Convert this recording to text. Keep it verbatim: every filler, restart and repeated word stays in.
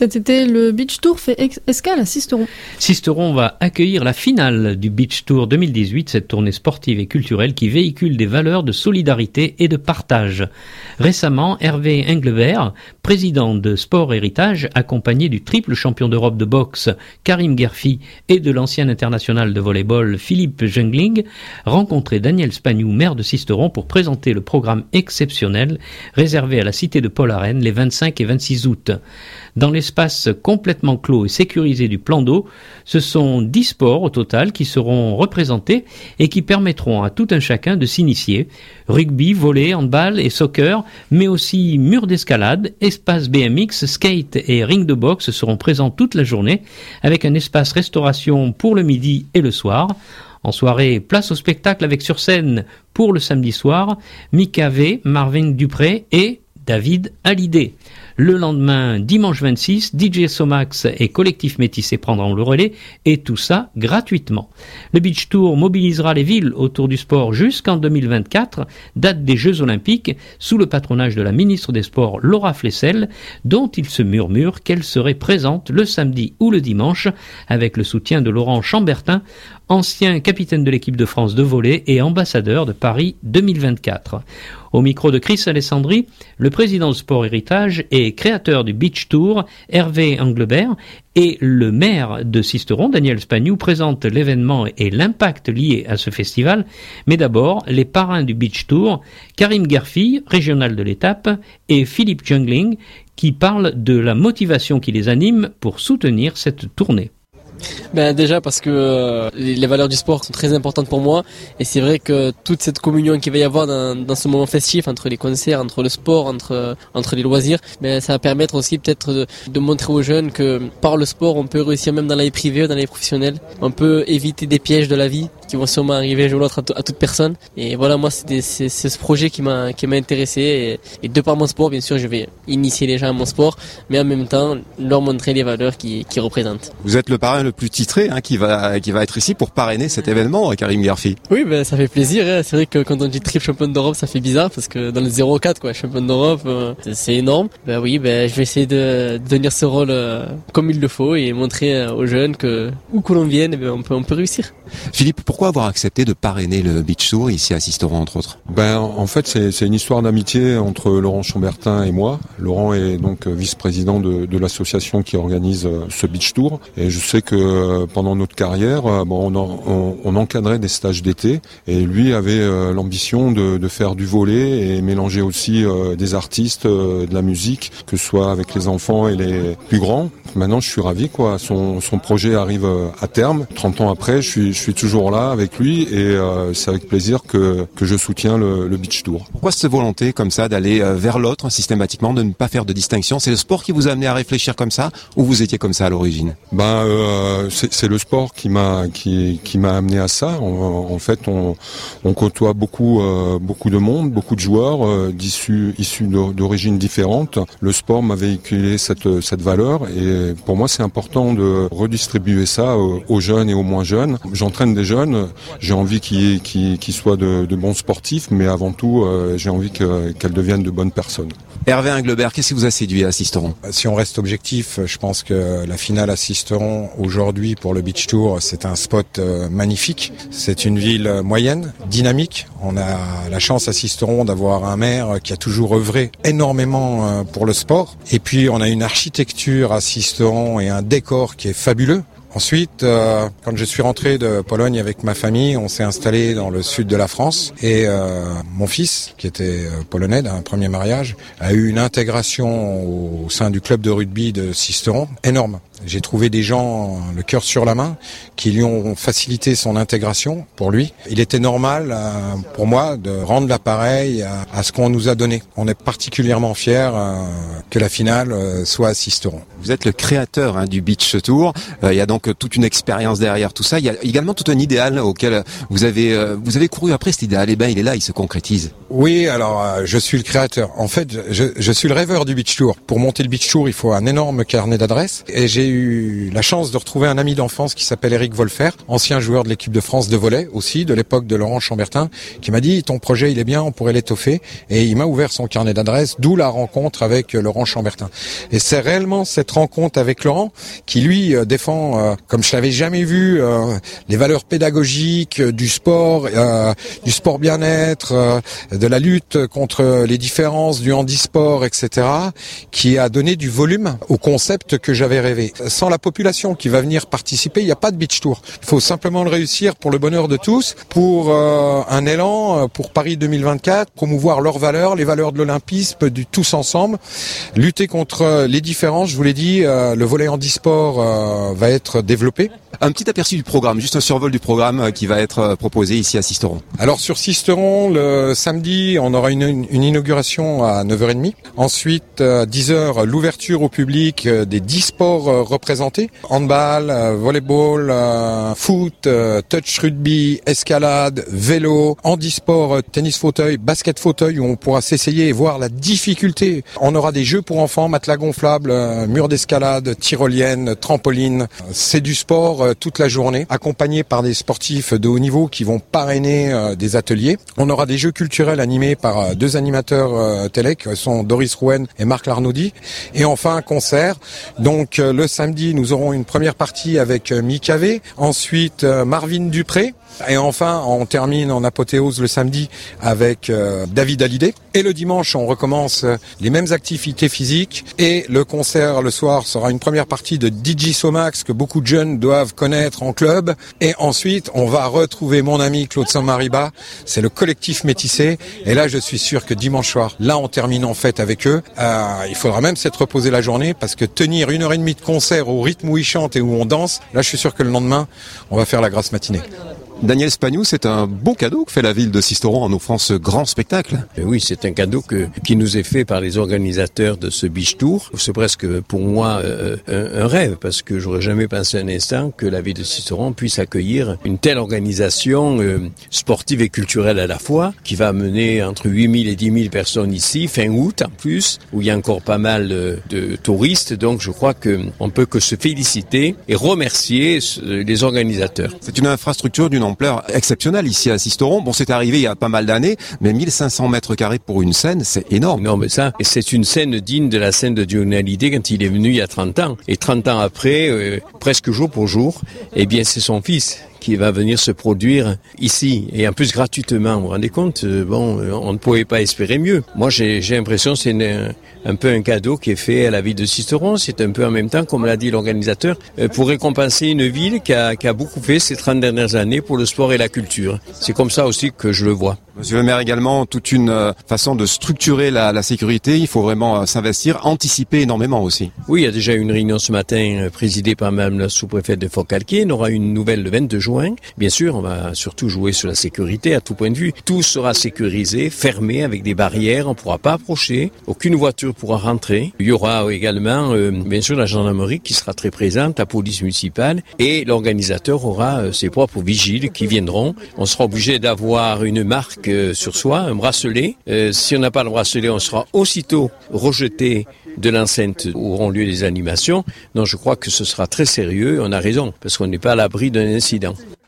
Cet été, le Beach Tour fait escale à Sisteron. Sisteron va accueillir la finale du Beach Tour deux mille dix-huit, cette tournée sportive et culturelle qui véhicule des valeurs de solidarité et de partage. Récemment, Hervé Englebert, président de Sport Héritage, accompagné du triple champion d'Europe de boxe Karim Gerfi et de l'ancien international de volley-ball Philippe Jungling, rencontrait Daniel Spagnou, maire de Sisteron, pour présenter le programme exceptionnel réservé à la cité de Paul-Arène les vingt-cinq et vingt-six août. Dans l'espace complètement clos et sécurisé du plan d'eau, ce sont dix sports au total qui seront représentés et qui permettront à tout un chacun de s'initier. Rugby, volley, handball et soccer, mais aussi murs d'escalade, espace B M X, skate et ring de boxe seront présents toute la journée, avec un espace restauration pour le midi et le soir. En soirée, place au spectacle avec sur scène pour le samedi soir, Mika V, Marvin Dupré et David Hallyday. Le lendemain, dimanche vingt-six, D J Somax et Collectif Métissé prendront le relais, et tout ça gratuitement. Le Beach Tour mobilisera les villes autour du sport jusqu'en deux mille vingt-quatre, date des Jeux Olympiques, sous le patronage de la ministre des Sports Laura Flessel, dont il se murmure qu'elle serait présente le samedi ou le dimanche, avec le soutien de Laurent Chambertin, ancien capitaine de l'équipe de France de volley et ambassadeur de Paris deux mille vingt-quatre. Au micro de Chris Alessandri, le président de Sport Héritage et créateur du Beach Tour, Hervé Englebert, et le maire de Sisteron, Daniel Spagnou, présentent l'événement et l'impact lié à ce festival. Mais d'abord, les parrains du Beach Tour, Karim Gerfi, régional de l'étape, et Philippe Jungling, qui parlent de la motivation qui les anime pour soutenir cette tournée. Ben déjà parce que euh, les valeurs du sport sont très importantes pour moi, et c'est vrai que toute cette communion qu'il va y avoir dans, dans ce moment festif entre les concerts, entre le sport, entre entre les loisirs, ben ça va permettre aussi peut-être de, de montrer aux jeunes que par le sport on peut réussir même dans la vie privée, dans la vie professionnelle, on peut éviter des pièges de la vie qui vont sûrement arriver un jour ou l'autre à, t- à toute personne. Et voilà, moi c'est, des, c'est, c'est ce projet qui m'a qui m'a intéressé, et, et de par mon sport bien sûr je vais initier les gens à mon sport, mais en même temps leur montrer les valeurs qu'ils qui représentent. Vous êtes le parrain le plus titré hein, qui va qui va être ici pour parrainer cet événement, Karim Gerfi. Oui, ben ça fait plaisir. Hein. C'est vrai que quand on dit triple champion d'Europe, ça fait bizarre parce que dans le zéro quatre quoi, champion d'Europe, euh, c'est, c'est énorme. Ben oui, ben je vais essayer de, de tenir ce rôle euh, comme il le faut et montrer euh, aux jeunes que où que l'on vienne, ben on peut on peut réussir. Philippe, pourquoi avoir accepté de parrainer le Beach Tour ici à Sisteron entre autres? Ben en fait c'est c'est une histoire d'amitié entre Laurent Chambertin et moi. Laurent est donc vice-président de, de l'association qui organise ce Beach Tour, et je sais que pendant notre carrière, bon, on, on, on encadrait des stages d'été, et lui avait euh, l'ambition de, de faire du volley et mélanger aussi euh, des artistes, euh, de la musique, que ce soit avec les enfants et les plus grands. Maintenant, je suis ravi, quoi. Son, son projet arrive à terme. trente ans après, je suis, je suis toujours là avec lui, et euh, c'est avec plaisir que, que je soutiens le, le Beach Tour. Pourquoi cette volonté comme ça d'aller vers l'autre systématiquement, de ne pas faire de distinction? C'est le sport qui vous a amené à réfléchir comme ça, ou vous étiez comme ça à l'origine? Ben, euh, c'est, c'est le sport qui m'a qui qui m'a amené à ça. En, en fait, on on côtoie beaucoup euh, beaucoup de monde, beaucoup de joueurs euh, d'issus issus d'origines différentes. Le sport m'a véhiculé cette cette valeur, et pour moi, c'est important de redistribuer ça aux, aux jeunes et aux moins jeunes. J'entraîne des jeunes, j'ai envie qu'ils qu'ils, qu'ils soient de, de bons sportifs, mais avant tout, euh, j'ai envie que, qu'elles deviennent de bonnes personnes. Hervé Englebert, qu'est-ce qui vous a séduit à Sisteron? Si on reste objectif, je pense que la finale à Sisteron aujourd'hui pour le Beach Tour, c'est un spot euh, magnifique. C'est une ville moyenne, dynamique. On a la chance à Sisteron d'avoir un maire qui a toujours œuvré énormément euh, pour le sport. Et puis on a une architecture à Sisteron et un décor qui est fabuleux. Ensuite, euh, quand je suis rentré de Pologne avec ma famille, on s'est installé dans le sud de la France, et euh, mon fils, qui était euh, polonais d'un premier mariage, a eu une intégration au sein du club de rugby de Sisteron énorme. J'ai trouvé des gens, le cœur sur la main, qui lui ont facilité son intégration pour lui. Il était normal euh, pour moi de rendre l'appareil à, à ce qu'on nous a donné. On est particulièrement fiers euh, que la finale euh, soit à Sisteron. Vous êtes le créateur hein, du Beach Tour. Euh, il y a donc toute une expérience derrière tout ça. Il y a également tout un idéal auquel vous avez euh, vous avez couru après cet idéal. Et ben il est là, il se concrétise. Oui, alors euh, je suis le créateur. En fait, je, je suis le rêveur du Beach Tour. Pour monter le Beach Tour, il faut un énorme carnet d'adresses. Et j'ai eu la chance de retrouver un ami d'enfance qui s'appelle Eric Wolfer, ancien joueur de l'équipe de France de volley aussi, de l'époque de Laurent Chambertin, qui m'a dit ton projet il est bien, on pourrait l'étoffer, et il m'a ouvert son carnet d'adresses, d'où la rencontre avec Laurent Chambertin. Et c'est réellement cette rencontre avec Laurent qui lui euh, défend, euh, comme je l'avais jamais vu, euh, les valeurs pédagogiques euh, du sport, euh, du sport bien-être, euh, de la lutte contre les différences, du handisport, et cetera, qui a donné du volume au concept que j'avais rêvé. Sans la population qui va venir participer, il n'y a pas de beach tour. Il faut simplement le réussir pour le bonheur de tous, pour euh, un élan, pour Paris deux mille vingt-quatre, promouvoir leurs valeurs, les valeurs de l'olympisme, du tous ensemble, lutter contre les différences. Je vous l'ai dit, euh, le volet handisport euh, va être développé. Un petit aperçu du programme, juste un survol du programme qui va être proposé ici à Sisteron. Alors sur Sisteron, le samedi, on aura une, une inauguration à neuf heures trente. Ensuite, à dix heures, l'ouverture au public des dix sports représentés. Handball, volleyball, foot, touch rugby, escalade, vélo, handisport, tennis fauteuil, basket fauteuil, où on pourra s'essayer et voir la difficulté. On aura des jeux pour enfants, matelas gonflables, murs d'escalade, tyrolienne, trampoline. C'est du sport toute la journée, accompagné par des sportifs de haut niveau qui vont parrainer euh, des ateliers. On aura des jeux culturels animés par euh, deux animateurs euh, télé, qui sont Doris Rouen et Marc Larnaudy. Et enfin, un concert. Donc euh, le samedi, nous aurons une première partie avec euh, Mika V, ensuite euh, Marvin Dupré, et enfin, on termine en apothéose le samedi avec euh, David Hallyday. Et le dimanche, on recommence euh, les mêmes activités physiques. Et le concert le soir sera une première partie de D J Somax que beaucoup de jeunes doivent connaître en club. Et ensuite, on va retrouver mon ami Claude Samariba. C'est le collectif Métissé. Et là, je suis sûr que dimanche soir, là, on termine en fête avec eux. Euh, il faudra même s'être reposé la journée parce que tenir une heure et demie de concert au rythme où ils chantent et où on danse, là, je suis sûr que le lendemain, on va faire la grasse matinée. Daniel Spagnou, c'est un bon cadeau que fait la ville de Sisteron en offrant ce grand spectacle. Oui, c'est un cadeau que, qui nous est fait par les organisateurs de ce Beach Tour. C'est presque pour moi euh, un, un rêve, parce que j'aurais jamais pensé un instant que la ville de Sisteron puisse accueillir une telle organisation euh, sportive et culturelle à la fois, qui va amener entre huit mille et dix mille personnes ici, fin août en plus, où il y a encore pas mal de, de touristes. Donc je crois qu'on peut que se féliciter et remercier les organisateurs. C'est une infrastructure d'une ampleur exceptionnelle ici à Sisteron. Bon, c'est arrivé il y a pas mal d'années, mais mille cinq cents mètres carrés pour une scène, c'est énorme. Non, mais ça, c'est une scène digne de la scène de Johnny Hallyday quand il est venu il y a trente ans. Et trente ans après, euh, presque jour pour jour, eh bien, c'est son fils qui va venir se produire ici, et en plus gratuitement. Vous vous rendez compte? Bon, on ne pouvait pas espérer mieux. Moi, j'ai, j'ai l'impression que c'est une, un peu un cadeau qui est fait à la ville de Sisteron. C'est un peu en même temps, comme l'a dit l'organisateur, pour récompenser une ville qui a, qui a beaucoup fait ces trente dernières années pour le sport et la culture. C'est comme ça aussi que je le vois. Monsieur le maire, également, toute une euh, façon de structurer la, la sécurité. Il faut vraiment euh, s'investir, anticiper énormément aussi. Oui, il y a déjà une réunion ce matin euh, présidée par Mme la sous-préfète de Forcalquier. Il y aura une nouvelle le vingt-deux juin. Bien sûr, on va surtout jouer sur la sécurité à tout point de vue. Tout sera sécurisé, fermé avec des barrières. On ne pourra pas approcher. Aucune voiture pourra rentrer. Il y aura également, euh, bien sûr, la gendarmerie qui sera très présente, la police municipale, et l'organisateur aura euh, ses propres vigiles qui viendront. On sera obligé d'avoir une marque sur soi, un bracelet. Euh, si on n'a pas le bracelet, on sera aussitôt rejeté de l'enceinte où auront lieu les animations. Donc je crois que ce sera très sérieux. On a raison, parce qu'on n'est pas à l'abri d'un incident.